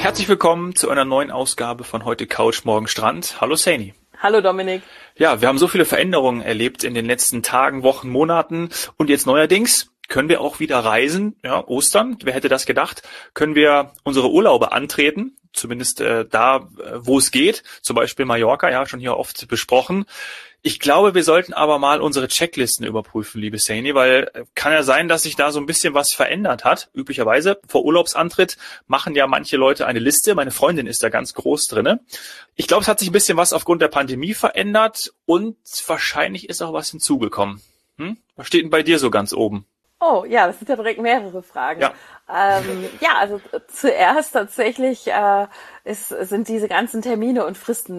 Herzlich willkommen zu einer neuen Ausgabe von Heute Couch, Morgen Strand. Hallo Saini. Hallo Dominik. Ja, wir haben so viele Veränderungen erlebt in den letzten Tagen, Wochen, Monaten und jetzt neuerdings können wir auch wieder reisen. Ja, Ostern, wer hätte das gedacht? Können wir unsere Urlaube antreten, zumindest da, wo es geht, zum Beispiel Mallorca, ja, schon hier oft besprochen. Ich glaube, wir sollten aber mal unsere Checklisten überprüfen, liebe Saini, weil kann ja sein, dass sich da so ein bisschen was verändert hat. Üblicherweise vor Urlaubsantritt machen ja manche Leute eine Liste. Meine Freundin ist da ganz groß drinne. Ich glaube, es hat sich ein bisschen was aufgrund der Pandemie verändert und wahrscheinlich ist auch was hinzugekommen. Was steht denn bei dir so ganz oben? Oh ja, das sind ja direkt mehrere Fragen. Ja. Also zuerst tatsächlich sind diese ganzen Termine und Fristen,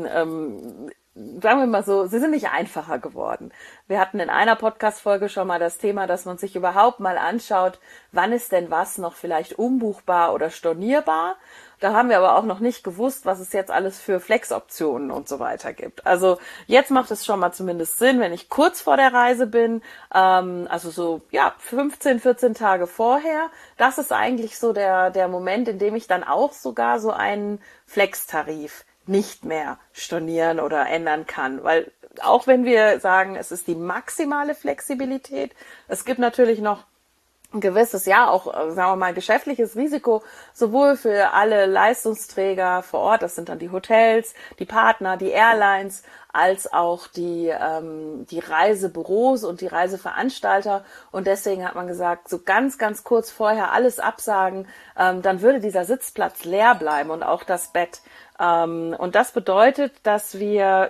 sagen wir mal so, sie sind nicht einfacher geworden. Wir hatten in einer Podcast-Folge schon mal das Thema, dass man sich überhaupt mal anschaut, wann ist denn was noch vielleicht umbuchbar oder stornierbar. Da haben wir aber auch noch nicht gewusst, was es jetzt alles für Flex-Optionen und so weiter gibt. Also jetzt macht es schon mal zumindest Sinn, wenn ich kurz vor der Reise bin, also so 15, 14 Tage vorher. Das ist eigentlich so der Moment, in dem ich dann auch sogar so einen Flex-Tarif nicht mehr stornieren oder ändern kann. Weil auch wenn wir sagen, es ist die maximale Flexibilität, es gibt natürlich noch ein gewisses, auch, sagen wir mal, geschäftliches Risiko, sowohl für alle Leistungsträger vor Ort, das sind dann die Hotels, die Partner, die Airlines, als auch die Reisebüros und die Reiseveranstalter. Und deswegen hat man gesagt, so ganz, ganz kurz vorher alles absagen, dann würde dieser Sitzplatz leer bleiben und auch das Bett. Und das bedeutet, dass wir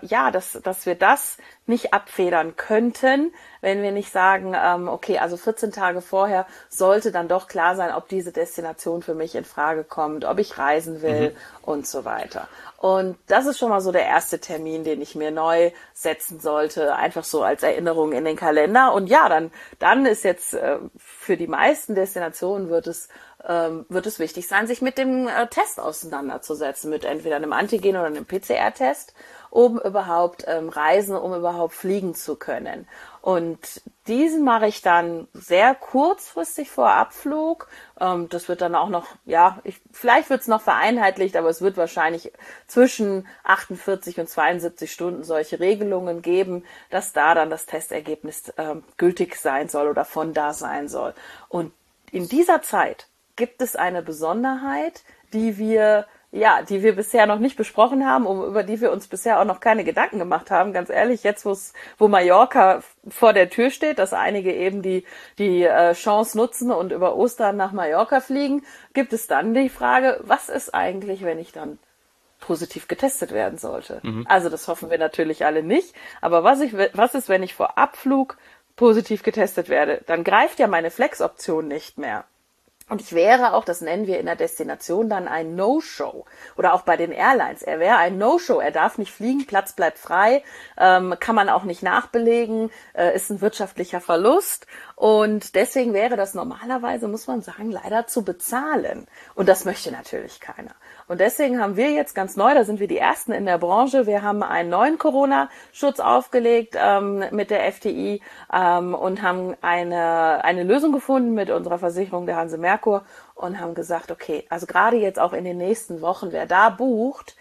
das nicht abfedern könnten, wenn wir nicht sagen, okay, also 14 Tage vorher sollte dann doch klar sein, ob diese Destination für mich in Frage kommt, ob ich reisen will und so weiter. Und das ist schon mal so der erste Termin, den ich mir neu setzen sollte, einfach so als Erinnerung in den Kalender. Und ja, dann ist jetzt für die meisten Destinationen wird es wichtig sein, sich mit dem Test auseinanderzusetzen, mit entweder einem Antigen- oder einem PCR-Test, um überhaupt reisen, um überhaupt fliegen zu können. Und diesen mache ich dann sehr kurzfristig vor Abflug. Das wird dann auch noch, vielleicht wird es noch vereinheitlicht, aber es wird wahrscheinlich zwischen 48 und 72 Stunden solche Regelungen geben, dass da dann das Testergebnis gültig sein soll oder von da sein soll. Und in dieser Zeit gibt es eine Besonderheit, die wir bisher noch nicht besprochen haben, über die wir uns bisher auch noch keine Gedanken gemacht haben. Ganz ehrlich, jetzt wo Mallorca vor der Tür steht, dass einige eben die Chance nutzen und über Ostern nach Mallorca fliegen, gibt es dann die Frage, was ist eigentlich, wenn ich dann positiv getestet werden sollte? Also das hoffen wir natürlich alle nicht. Aber was ist, wenn ich vor Abflug positiv getestet werde? Dann greift ja meine Flex-Option nicht mehr. Und ich wäre auch, das nennen wir in der Destination dann ein No-Show. Oder auch bei den Airlines. Er wäre ein No-Show. Er darf nicht fliegen, Platz bleibt frei, kann man auch nicht nachbelegen, ist ein wirtschaftlicher Verlust. Und deswegen wäre das normalerweise, muss man sagen, leider zu bezahlen. Und das möchte natürlich keiner. Und deswegen haben wir jetzt ganz neu, da sind wir die Ersten in der Branche, wir haben einen neuen Corona-Schutz aufgelegt mit der FDI und haben eine Lösung gefunden mit unserer Versicherung der Hanse Merkur und haben gesagt, okay, also gerade jetzt auch in den nächsten Wochen, wer da bucht,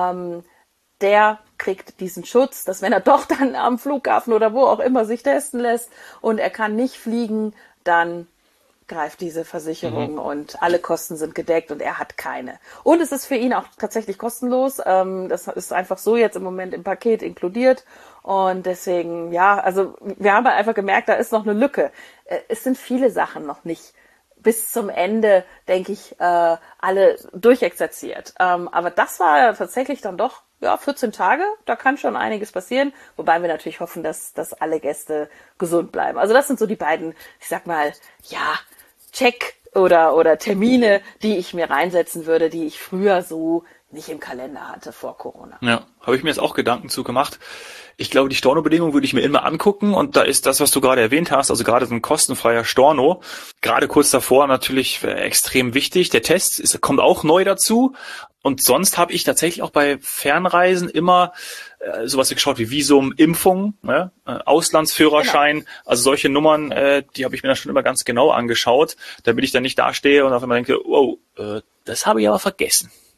der kriegt diesen Schutz, dass wenn er doch dann am Flughafen oder wo auch immer sich testen lässt und er kann nicht fliegen, dann greift diese Versicherung und alle Kosten sind gedeckt und er hat keine. Und es ist für ihn auch tatsächlich kostenlos. Das ist einfach so jetzt im Moment im Paket inkludiert. Und deswegen, also wir haben halt einfach gemerkt, da ist noch eine Lücke. Es sind viele Sachen noch nicht bis zum Ende, denke ich, alle durchexerziert. Aber das war tatsächlich dann doch 14 Tage, da kann schon einiges passieren, wobei wir natürlich hoffen, dass alle Gäste gesund bleiben. Also das sind so die beiden, ich sag mal, Check oder Termine, die ich mir reinsetzen würde, die ich früher so nicht im Kalender hatte vor Corona. Ja, habe ich mir jetzt auch Gedanken zu gemacht. Ich glaube, die Storno-Bedingungen würde ich mir immer angucken und da ist das, was du gerade erwähnt hast, also gerade so ein kostenfreier Storno, gerade kurz davor natürlich extrem wichtig. Der Test kommt auch neu dazu und sonst habe ich tatsächlich auch bei Fernreisen immer sowas geschaut wie Visum, Impfung, Auslandsführerschein, also solche Nummern, die habe ich mir dann schon immer ganz genau angeschaut, damit ich dann nicht dastehe und auf einmal denke, wow, das habe ich aber vergessen.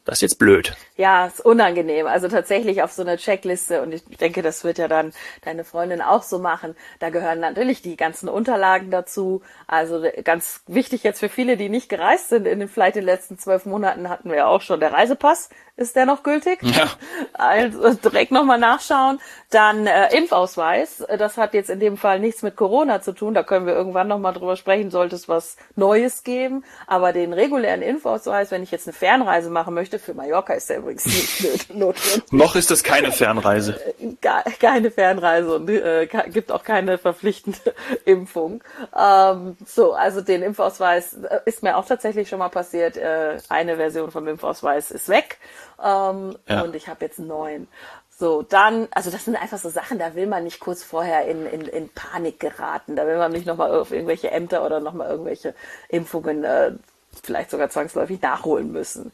Das ist jetzt blöd. Ja, ist unangenehm. Also tatsächlich auf so einer Checkliste, und ich denke, das wird ja dann deine Freundin auch so machen. Da gehören natürlich die ganzen Unterlagen dazu. Also ganz wichtig jetzt für viele, die nicht gereist sind vielleicht in den letzten 12 Monaten, hatten wir ja auch schon der Reisepass. Ist der noch gültig? Ja. Also direkt nochmal nachschauen. Dann Impfausweis. Das hat jetzt in dem Fall nichts mit Corona zu tun. Da können wir irgendwann nochmal drüber sprechen, sollte es was Neues geben. Aber den regulären Impfausweis, wenn ich jetzt eine Fernreise machen möchte, für Mallorca ist der übrigens nicht notwendig. Noch ist das keine Fernreise. Keine Fernreise und gibt auch keine verpflichtende Impfung. Also den Impfausweis ist mir auch tatsächlich schon mal passiert. Eine Version vom Impfausweis ist weg. Und ich habe jetzt einen neuen. So, dann, also das sind einfach so Sachen, da will man nicht kurz vorher in Panik geraten. Da will man nicht nochmal auf irgendwelche Ämter oder nochmal irgendwelche Impfungen vielleicht sogar zwangsläufig nachholen müssen.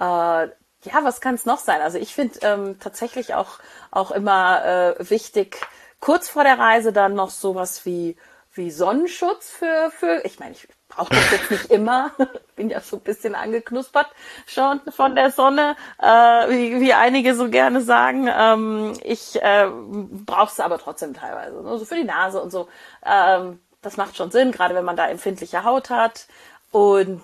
Was kann es noch sein? Also ich finde tatsächlich auch immer wichtig, kurz vor der Reise dann noch sowas wie Sonnenschutz für ich meine, ich brauche das jetzt nicht immer. Bin ja so ein bisschen angeknuspert schon von der Sonne, wie einige so gerne sagen. Ich brauche es aber trotzdem teilweise. So für die Nase und so. Das macht schon Sinn, gerade wenn man da empfindliche Haut hat. Und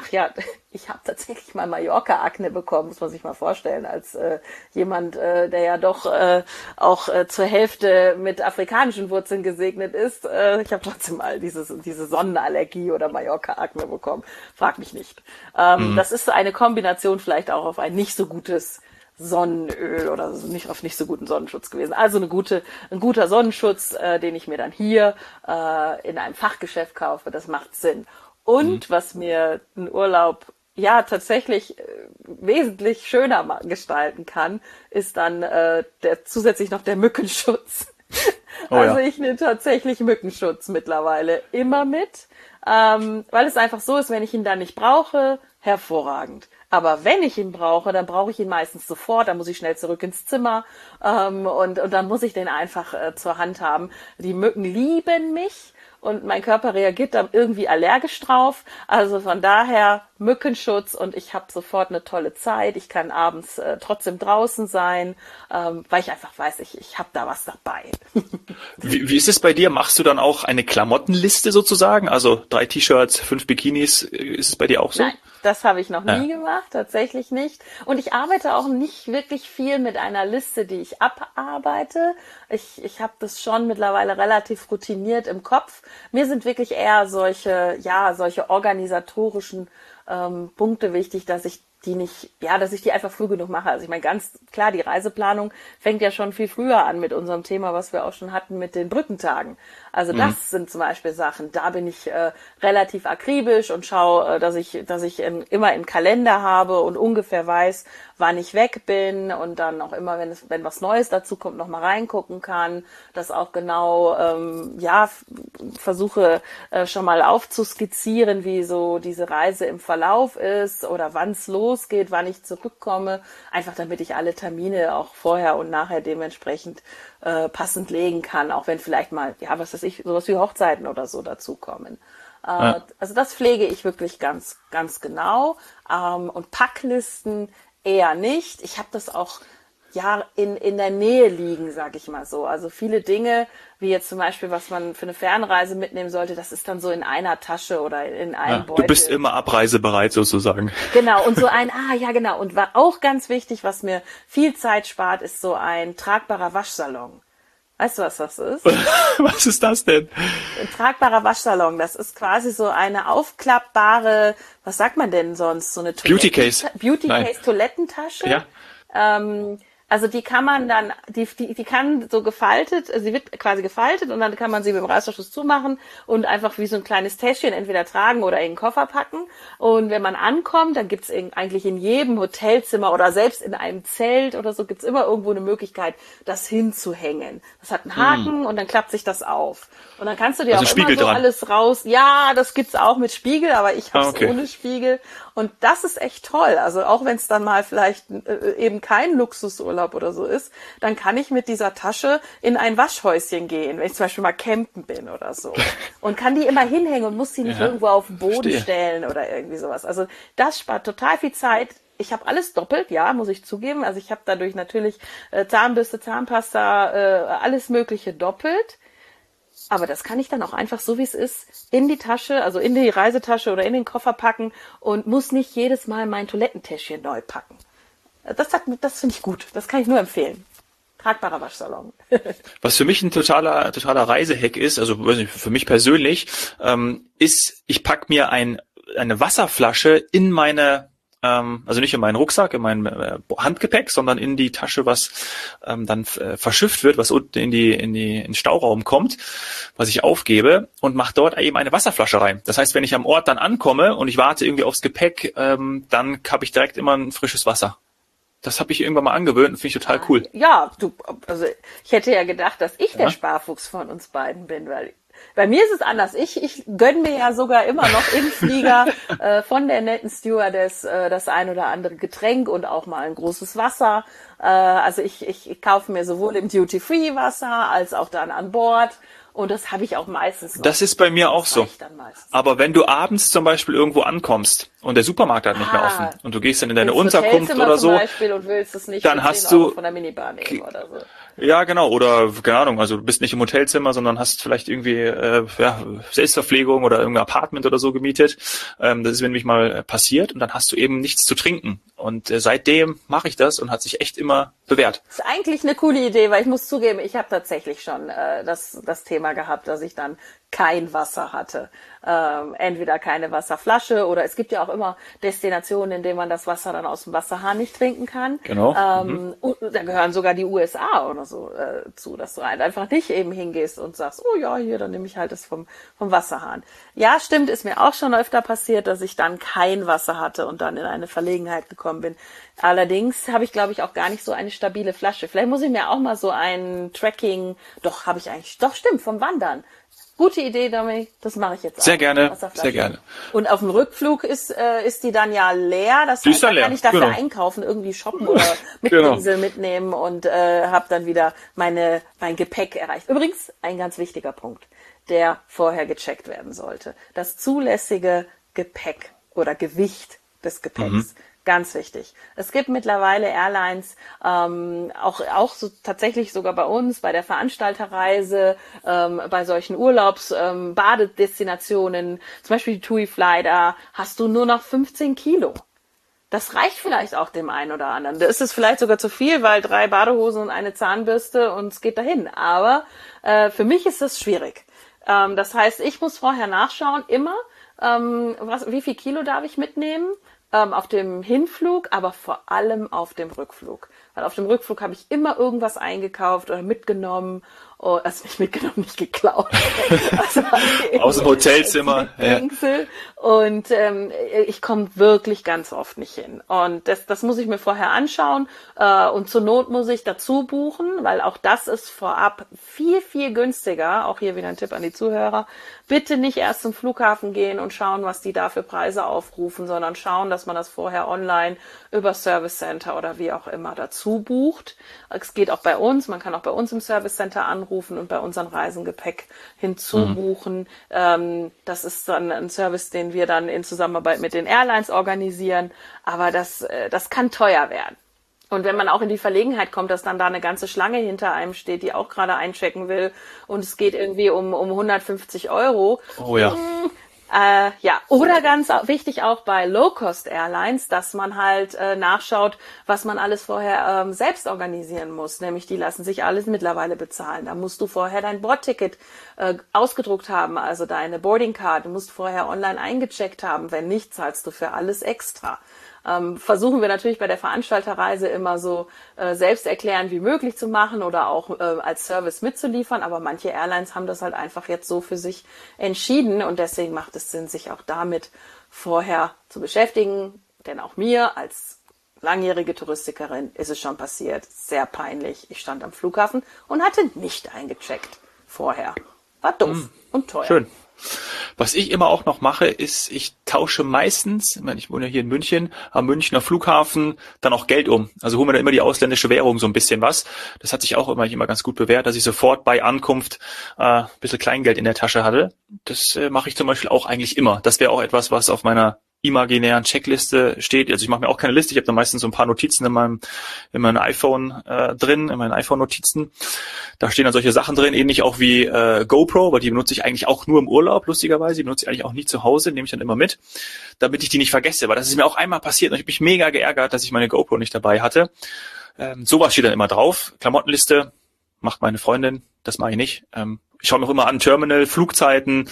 ich habe tatsächlich mal Mallorca-Akne bekommen, muss man sich mal vorstellen, als jemand, der ja doch auch zur Hälfte mit afrikanischen Wurzeln gesegnet ist. Ich habe trotzdem mal diese Sonnenallergie oder Mallorca-Akne bekommen. Frag mich nicht. Das ist eine Kombination vielleicht auch auf ein nicht so gutes Sonnenöl oder nicht auf nicht so guten Sonnenschutz gewesen. Also ein guter Sonnenschutz, den ich mir dann hier in einem Fachgeschäft kaufe, das macht Sinn. Und was mir einen Urlaub tatsächlich wesentlich schöner gestalten kann, ist dann zusätzlich noch der Mückenschutz. Ich nehme tatsächlich Mückenschutz mittlerweile immer mit, weil es einfach so ist, wenn ich ihn dann nicht brauche, hervorragend. Aber wenn ich ihn brauche, dann brauche ich ihn meistens sofort, dann muss ich schnell zurück ins Zimmer und dann muss ich den einfach zur Hand haben. Die Mücken lieben mich. Und mein Körper reagiert da irgendwie allergisch drauf. Also von daher Mückenschutz und ich habe sofort eine tolle Zeit. Ich kann abends trotzdem draußen sein, weil ich einfach weiß, ich habe da was dabei. Wie ist es bei dir? Machst du dann auch eine Klamottenliste sozusagen? Also 3 T-Shirts, 5 Bikinis, ist es bei dir auch so? Nein, das habe ich noch nie gemacht, tatsächlich nicht. Und ich arbeite auch nicht wirklich viel mit einer Liste, die ich abarbeite. Ich habe das schon mittlerweile relativ routiniert im Kopf. Mir sind wirklich eher solche organisatorischen Punkte wichtig, dass ich die einfach früh genug mache. Also ich meine, ganz klar, die Reiseplanung fängt ja schon viel früher an mit unserem Thema, was wir auch schon hatten mit den Brückentagen. Also das sind zum Beispiel Sachen, da bin ich relativ akribisch und schaue, dass ich immer einen Kalender habe und ungefähr weiß, wann ich weg bin und dann auch immer, wenn was Neues dazu kommt, noch mal reingucken kann, das auch genau versuche schon mal aufzuskizzieren, wie so diese Reise im Verlauf ist oder wann es losgeht, wann ich zurückkomme, einfach damit ich alle Termine auch vorher und nachher dementsprechend passend legen kann, auch wenn vielleicht mal, sowas wie Hochzeiten oder so dazukommen. Also das pflege ich wirklich ganz, ganz genau. Und Packlisten eher nicht. Ich habe das auch in der Nähe liegen, sag ich mal so. Also viele Dinge, wie jetzt zum Beispiel, was man für eine Fernreise mitnehmen sollte, das ist dann so in einer Tasche oder in einem Beutel. Du bist immer abreisebereit sozusagen. Genau, und so genau. Und war auch ganz wichtig, was mir viel Zeit spart, ist so ein tragbarer Waschsalon. Weißt du, was das ist? Was ist das denn? Ein tragbarer Waschsalon, das ist quasi so eine aufklappbare, was sagt man denn sonst? So eine Beauty Case. Toilettentasche. Ja. Also die kann man dann, die kann so gefaltet, also sie wird quasi gefaltet und dann kann man sie mit dem Reißverschluss zumachen und einfach wie so ein kleines Täschchen entweder tragen oder in den Koffer packen. Und wenn man ankommt, dann gibt's eigentlich in jedem Hotelzimmer oder selbst in einem Zelt oder so gibt's immer irgendwo eine Möglichkeit, das hinzuhängen. Das hat einen Haken und dann klappt sich das auf. Und dann kannst du dir auch immer so alles raus. Ja, das gibt's auch mit Spiegel, aber ich hab's ohne Spiegel. Und das ist echt toll. Also auch wenn es dann mal vielleicht eben kein Luxusurlaub oder so ist, dann kann ich mit dieser Tasche in ein Waschhäuschen gehen, wenn ich zum Beispiel mal campen bin oder so. Und kann die immer hinhängen und muss sie nicht irgendwo auf den Boden stellen oder irgendwie sowas. Also das spart total viel Zeit. Ich habe alles doppelt, ja, muss ich zugeben. Also ich habe dadurch natürlich Zahnbürste, Zahnpasta, alles Mögliche doppelt. Aber das kann ich dann auch einfach so, wie es ist, in die Tasche, also in die Reisetasche oder in den Koffer packen und muss nicht jedes Mal mein Toilettentäschchen neu packen. Das finde ich gut. Das kann ich nur empfehlen. Tragbarer Waschsalon. Was für mich ein totaler Reisehack ist, also weiß nicht, für mich persönlich, ist, ich pack mir eine Wasserflasche in meine, also nicht in meinen Rucksack, in mein Handgepäck, sondern in die Tasche, was dann verschifft wird, was unten in den Stauraum kommt, was ich aufgebe, und mache dort eben eine Wasserflasche rein. Das heißt, wenn ich am Ort dann ankomme und ich warte irgendwie aufs Gepäck, dann habe ich direkt immer ein frisches Wasser. Das habe ich irgendwann mal angewöhnt und finde ich total cool. Ja, also ich hätte ja gedacht, dass ich der Sparfuchs von uns beiden bin, weil bei mir ist es anders. Ich gönne mir ja sogar immer noch im Flieger von der netten Stewardess das ein oder andere Getränk und auch mal ein großes Wasser. Also ich kaufe mir sowohl im Duty-Free-Wasser als auch dann an Bord. Und das habe ich auch meistens noch. Das ist bei mir auch so. Aber wenn du abends zum Beispiel irgendwo ankommst und der Supermarkt hat nicht mehr offen und du gehst dann in deine Unterkunft oder so, und willst es nicht dann hast du von der Minibar nehmen oder so. Ja, genau. Oder, keine Ahnung, also du bist nicht im Hotelzimmer, sondern hast vielleicht irgendwie Selbstverpflegung oder irgendein Apartment oder so gemietet. Das ist mir nämlich mal passiert und dann hast du eben nichts zu trinken. Und seitdem mache ich das und hat sich echt immer bewährt. Das ist eigentlich eine coole Idee, weil ich muss zugeben, ich habe tatsächlich schon das Thema gehabt, dass ich dann kein Wasser hatte. Entweder keine Wasserflasche oder es gibt ja auch immer Destinationen, in denen man das Wasser dann aus dem Wasserhahn nicht trinken kann. Genau. Und da gehören sogar die USA oder so zu, dass du halt einfach nicht eben hingehst und sagst, oh ja, hier, dann nehme ich halt das vom Wasserhahn. Ja, stimmt, ist mir auch schon öfter passiert, dass ich dann kein Wasser hatte und dann in eine Verlegenheit gekommen bin. Allerdings habe ich, glaube ich, auch gar nicht so eine stabile Flasche. Vielleicht muss ich mir auch mal so ein Tracking, habe ich eigentlich, doch stimmt, vom Wandern. Gute Idee, Dominik. Das mache ich jetzt auch. Sehr gerne, sehr gerne. Und auf dem Rückflug ist die dann ja leer. Das heißt, da kann ich dafür einkaufen, irgendwie shoppen oder mit Pinsel mitnehmen und habe dann wieder mein Gepäck erreicht. Übrigens, ein ganz wichtiger Punkt, der vorher gecheckt werden sollte. Das zulässige Gepäck oder Gewicht des Gepäcks. Ganz wichtig. Es gibt mittlerweile Airlines, auch so tatsächlich sogar bei uns, bei der Veranstalterreise, bei solchen Badedestinationen, zum Beispiel die TUI Fly, da hast du nur noch 15 Kilo. Das reicht vielleicht auch dem einen oder anderen. Da ist es vielleicht sogar zu viel, weil 3 Badehosen und eine Zahnbürste und es geht dahin. Aber für mich ist das schwierig. Das heißt, ich muss vorher nachschauen, immer, wie viel Kilo darf ich mitnehmen? Auf dem Hinflug, aber vor allem auf dem Rückflug. Weil auf dem Rückflug habe ich immer irgendwas eingekauft oder mitgenommen. Also nicht mitgenommen, nicht geklaut. Also aus dem Hotelzimmer. Ja. Und ich komme wirklich ganz oft nicht hin. Und das muss ich mir vorher anschauen. Und zur Not muss ich dazu buchen, weil auch das ist vorab viel, viel günstiger. Auch hier wieder ein Tipp an die Zuhörer. Bitte nicht erst zum Flughafen gehen und schauen, was die da für Preise aufrufen, sondern schauen, dass man das vorher online über Service Center oder wie auch immer dazu bucht. Es geht auch bei uns. Man kann auch bei uns im Service Center anrufen und bei unseren Reisen Gepäck hinzubuchen. Das ist dann ein Service, den wir dann in Zusammenarbeit mit den Airlines organisieren. Aber das kann teuer werden. Und wenn man auch in die Verlegenheit kommt, dass dann da eine ganze Schlange hinter einem steht, die auch gerade einchecken will und es geht irgendwie um 150 €. Oh ja. Oder ganz wichtig auch bei Low-Cost-Airlines, dass man halt nachschaut, was man alles vorher selbst organisieren muss. Nämlich die lassen sich alles mittlerweile bezahlen. Da musst du vorher dein Bordticket ausgedruckt haben, also deine Boarding Card. Du musst vorher online eingecheckt haben. Wenn nicht, zahlst du für alles extra. Versuchen wir natürlich bei der Veranstalterreise immer so selbsterklärend wie möglich zu machen oder auch als Service mitzuliefern. Aber manche Airlines haben das halt einfach jetzt so für sich entschieden und deswegen macht es Sinn, sich auch damit vorher zu beschäftigen. Denn auch mir als langjährige Touristikerin ist es schon passiert. Sehr peinlich. Ich stand am Flughafen und hatte nicht eingecheckt vorher. War doof und teuer. Schön. Was ich immer auch noch mache, ist, ich tausche meistens, ich wohne ja hier in München, am Münchner Flughafen dann auch Geld um. Also hole mir da immer die ausländische Währung so ein bisschen was. Das hat sich auch immer ganz gut bewährt, dass ich sofort bei Ankunft ein bisschen Kleingeld in der Tasche hatte. Das mache ich zum Beispiel auch eigentlich immer. Das wäre auch etwas, was auf meiner imaginären Checkliste steht. Also ich mache mir auch keine Liste, ich habe da meistens so ein paar Notizen in meinem iPhone drin, in meinen iPhone-Notizen. Da stehen dann solche Sachen drin, ähnlich auch wie GoPro, weil die benutze ich eigentlich auch nur im Urlaub, lustigerweise. Die benutze ich eigentlich auch nie zu Hause, nehme ich dann immer mit, damit ich die nicht vergesse. Weil das ist mir auch einmal passiert und ich habe mich mega geärgert, dass ich meine GoPro nicht dabei hatte. Sowas steht dann immer drauf. Klamottenliste macht meine Freundin, das mache ich nicht. Ich schaue mir auch immer an, Terminal, Flugzeiten,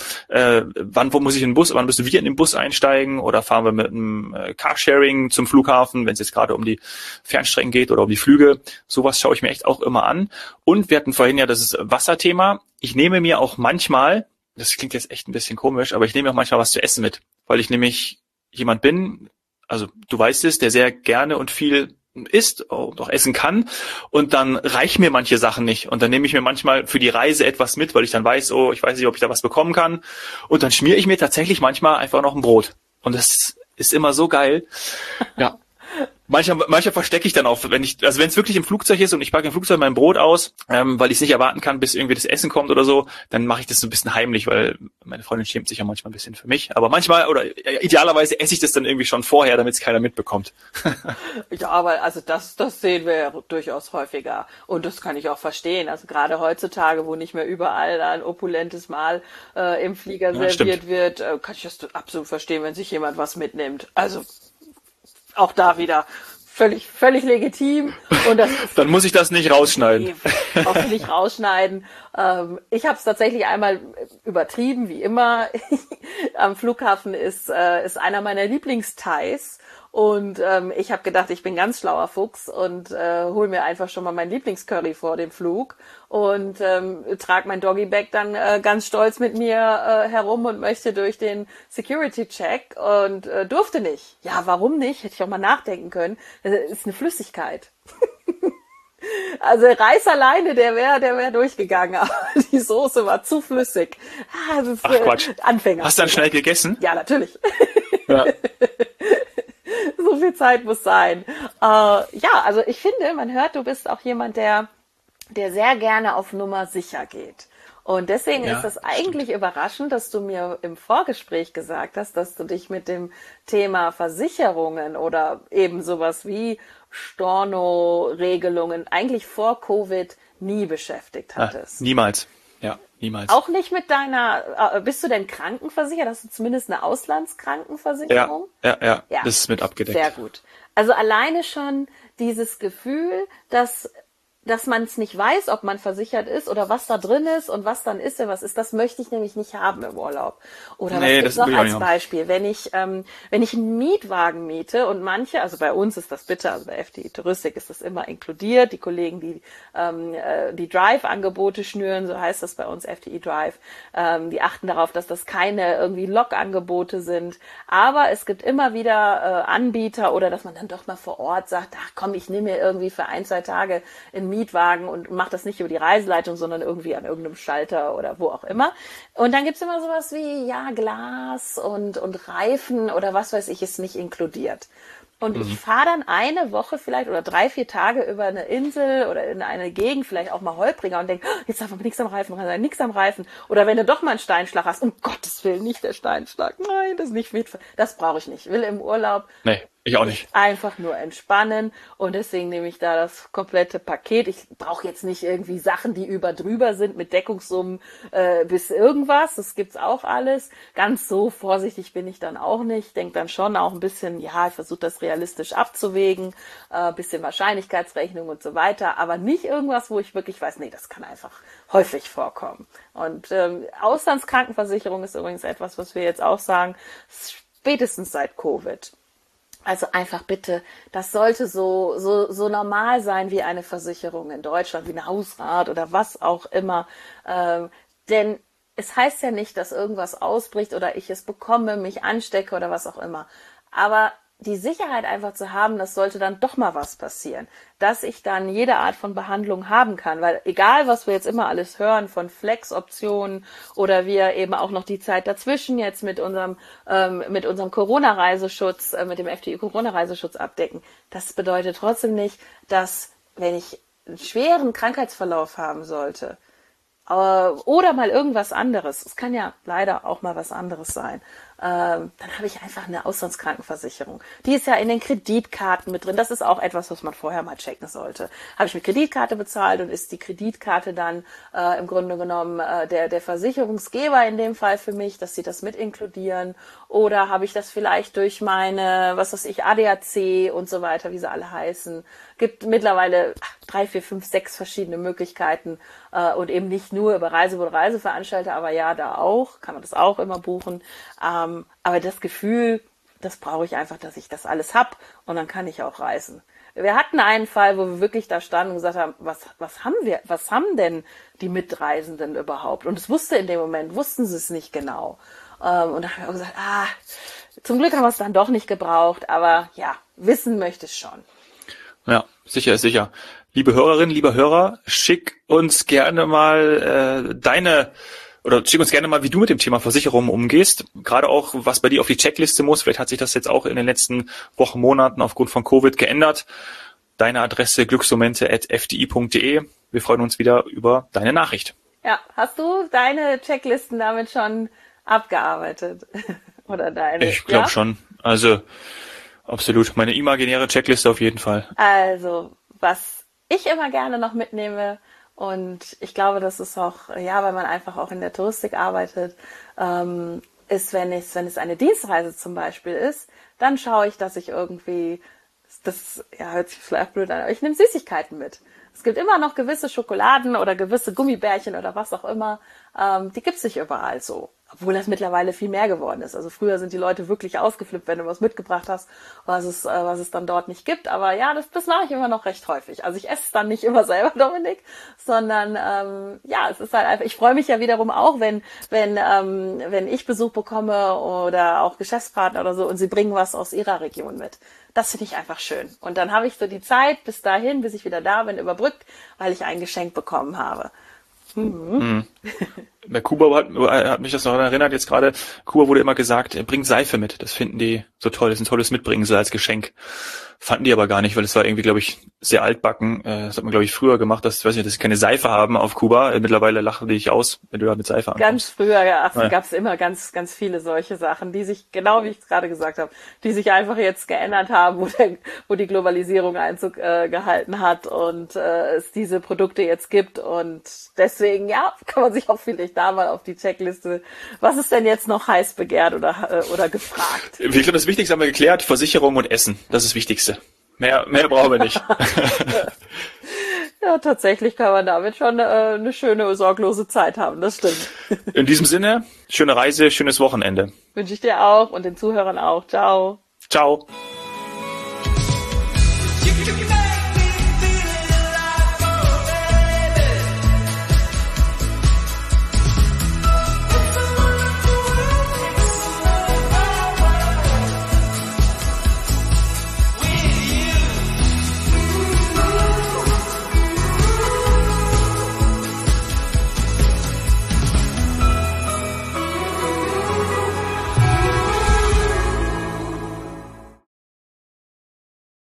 wo muss ich in den Bus, wann müssen wir in den Bus einsteigen oder fahren wir mit einem Carsharing zum Flughafen, wenn es jetzt gerade um die Fernstrecken geht oder um die Flüge. Sowas schaue ich mir echt auch immer an. Und wir hatten vorhin ja das Wasserthema. Ich nehme mir auch manchmal, das klingt jetzt echt ein bisschen komisch, aber ich nehme auch manchmal was zu essen mit, weil ich nämlich jemand bin, also du weißt es, der sehr gerne und viel isst und auch essen kann und dann reichen mir manche Sachen nicht und dann nehme ich mir manchmal für die Reise etwas mit, weil ich dann weiß, oh, ich weiß nicht, ob ich da was bekommen kann und dann schmiere ich mir tatsächlich manchmal einfach noch ein Brot und das ist immer so geil. Ja. Manchmal verstecke ich dann auch, wenn es wirklich im Flugzeug ist und ich packe im Flugzeug mein Brot aus, weil ich es nicht erwarten kann, bis irgendwie das Essen kommt oder so, dann mache ich das so ein bisschen heimlich, weil meine Freundin schämt sich ja manchmal ein bisschen für mich. Aber manchmal oder idealerweise esse ich das dann irgendwie schon vorher, damit es keiner mitbekommt. Ja, aber also das sehen wir ja durchaus häufiger. Und das kann ich auch verstehen. Also gerade heutzutage, wo nicht mehr überall ein opulentes Mahl im Flieger serviert wird, kann ich das absolut verstehen, wenn sich jemand was mitnimmt. Also auch da wieder völlig legitim. Und das ist dann muss ich das nicht rausschneiden. Auch nicht rausschneiden. Ich habe es tatsächlich einmal übertrieben, wie immer. Am Flughafen ist einer meiner Lieblingsthais. Und ich habe gedacht, ich bin ganz schlauer Fuchs und hol mir einfach schon mal mein Lieblingscurry vor dem Flug und trage mein Doggy-Bag dann ganz stolz mit mir herum und möchte durch den Security-Check und durfte nicht. Ja, warum nicht? Hätte ich auch mal nachdenken können. Das ist eine Flüssigkeit. Also Reis alleine, der wär durchgegangen, aber die Soße war zu flüssig. Das ist, ach Quatsch. Anfänger. Hast du dann schnell gegessen? Ja, natürlich. Ja. So viel Zeit muss sein. Ja, also ich finde, man hört, du bist auch jemand, der sehr gerne auf Nummer sicher geht. Und deswegen ist das eigentlich überraschend, dass du mir im Vorgespräch gesagt hast, dass du dich mit dem Thema Versicherungen oder eben sowas wie Storno-Regelungen eigentlich vor Covid nie beschäftigt hattest. Niemals. Ja, niemals. Auch nicht mit bist du denn krankenversichert? Hast du zumindest eine Auslandskrankenversicherung? Ja, das ist mit abgedeckt. Sehr gut. Also alleine schon dieses Gefühl, dass man es nicht weiß, ob man versichert ist oder was da drin ist und was dann ist, was ist, das möchte ich nämlich nicht haben im Urlaub. Oder was gibt's noch als Beispiel? Wenn ich einen Mietwagen miete und manche, also bei uns ist das bitte, also bei FDI Touristik ist das immer inkludiert, die Kollegen, die die Drive-Angebote schnüren, so heißt das bei uns FDI Drive, die achten darauf, dass das keine irgendwie Log-Angebote sind, aber es gibt immer wieder Anbieter oder dass man dann doch mal vor Ort sagt, ach komm, ich nehme mir irgendwie für 1-2 Tage in Mietwagen und macht das nicht über die Reiseleitung, sondern irgendwie an irgendeinem Schalter oder wo auch immer. Und dann gibt's immer sowas wie, Glas und Reifen oder was weiß ich, ist nicht inkludiert. Und ich fahre dann eine Woche vielleicht oder 3-4 Tage über eine Insel oder in eine Gegend, vielleicht auch mal holpriger und denke, jetzt darf aber nichts am Reifen sein, nichts am Reifen. Oder wenn du doch mal einen Steinschlag hast, um Gottes Willen, nicht der Steinschlag. Nein, das nicht mit. Das brauche ich nicht. Ich will im Urlaub. Nee, ich auch nicht. Einfach nur entspannen und deswegen nehme ich da das komplette Paket. Ich brauche jetzt nicht irgendwie Sachen, die drüber sind mit Deckungssummen bis irgendwas. Das gibt's auch alles. Ganz so vorsichtig bin ich dann auch nicht. Denk dann schon auch ein bisschen, ich versuche das realistisch abzuwägen, bisschen Wahrscheinlichkeitsrechnung und so weiter, aber nicht irgendwas, wo ich wirklich weiß, nee, das kann einfach häufig vorkommen. Und Auslandskrankenversicherung ist übrigens etwas, was wir jetzt auch sagen, spätestens seit Covid. Also einfach bitte, das sollte so normal sein wie eine Versicherung in Deutschland, wie eine Hausrat oder was auch immer. Denn es heißt ja nicht, dass irgendwas ausbricht oder ich es bekomme, mich anstecke oder was auch immer. Aber die Sicherheit einfach zu haben, das sollte dann doch mal was passieren, dass ich dann jede Art von Behandlung haben kann, weil egal, was wir jetzt immer alles hören von Flex-Optionen oder wir eben auch noch die Zeit dazwischen jetzt mit unserem Corona-Reiseschutz, mit dem FDI-Corona-Reiseschutz abdecken, das bedeutet trotzdem nicht, dass wenn ich einen schweren Krankheitsverlauf haben sollte, oder mal irgendwas anderes. Es kann ja leider auch mal was anderes sein. dann habe ich einfach eine Auslandskrankenversicherung. Die ist ja in den Kreditkarten mit drin. Das ist auch etwas, was man vorher mal checken sollte. Habe ich mit Kreditkarte bezahlt und ist die Kreditkarte dann im Grunde genommen der Versicherungsgeber in dem Fall für mich, dass sie das mit inkludieren? Oder habe ich das vielleicht durch meine, was weiß ich, ADAC und so weiter, wie sie alle heißen? Gibt mittlerweile 3, 4, 5, 6 verschiedene Möglichkeiten und eben nicht nur über Reiseveranstalter, aber ja, da auch, kann man das auch immer buchen. Aber das Gefühl, das brauche ich einfach, dass ich das alles hab und dann kann ich auch reisen. Wir hatten einen Fall, wo wir wirklich da standen und gesagt haben, was haben denn die Mitreisenden überhaupt? Und es wussten sie es nicht genau. Und da haben wir auch gesagt, zum Glück haben wir es dann doch nicht gebraucht, aber ja, wissen möchte ich schon. Ja, sicher ist sicher. Liebe Hörerinnen, lieber Hörer, schick uns gerne mal schick uns gerne mal, wie du mit dem Thema Versicherungen umgehst. Gerade auch, was bei dir auf die Checkliste muss. Vielleicht hat sich das jetzt auch in den letzten Wochen, Monaten aufgrund von Covid geändert. Deine Adresse glücksmomente@fdi.de. Wir freuen uns wieder über deine Nachricht. Ja, hast du deine Checklisten damit schon abgearbeitet? Oder deine? Ich glaube schon. Also, absolut. Meine imaginäre Checkliste auf jeden Fall. Also, was ich immer gerne noch mitnehme, und ich glaube, das ist auch, ja, weil man einfach auch in der Touristik arbeitet, ist, wenn es eine Dienstreise zum Beispiel ist, dann schaue ich, dass ich irgendwie, das ja, hört sich vielleicht blöd an, aber ich nehme Süßigkeiten mit. Es gibt immer noch gewisse Schokoladen oder gewisse Gummibärchen oder was auch immer, die gibt's nicht überall so. Obwohl das mittlerweile viel mehr geworden ist. Also früher sind die Leute wirklich ausgeflippt, wenn du was mitgebracht hast, was es dann dort nicht gibt. Aber ja, das mache ich immer noch recht häufig. Also ich esse es dann nicht immer selber, Dominik, sondern ja, es ist halt einfach, ich freue mich ja wiederum auch, wenn ich Besuch bekomme oder auch Geschäftspartner oder so und sie bringen was aus ihrer Region mit. Das finde ich einfach schön. Und dann habe ich so die Zeit bis dahin, bis ich wieder da bin, überbrückt, weil ich ein Geschenk bekommen habe. Bei Kuba hat mich das noch erinnert, jetzt gerade, Kuba wurde immer gesagt, bring Seife mit. Das finden die so toll, das ist ein tolles Mitbringsel als Geschenk. Fanden die aber gar nicht, weil es war irgendwie, glaube ich, sehr altbacken. Das hat man, glaube ich, früher gemacht, dass sie keine Seife haben auf Kuba. Mittlerweile lachen die dich aus, wenn du da mit Seife ankommst. Ganz früher gab es immer ganz, ganz viele solche Sachen, die sich, genau wie ich es gerade gesagt habe, die sich einfach jetzt geändert haben, wo die Globalisierung Einzug gehalten hat und es diese Produkte jetzt gibt. Und deswegen, ja, kann man sich auch vielleicht da mal auf die Checkliste, was ist denn jetzt noch heiß begehrt oder gefragt? Ich glaube, das Wichtigste haben wir geklärt, Versicherung und Essen. Das ist das Wichtigste. Mehr brauchen wir nicht. Ja, tatsächlich kann man damit schon eine schöne, sorglose Zeit haben, das stimmt. In diesem Sinne, schöne Reise, schönes Wochenende. Wünsche ich dir auch und den Zuhörern auch. Ciao. Ciao.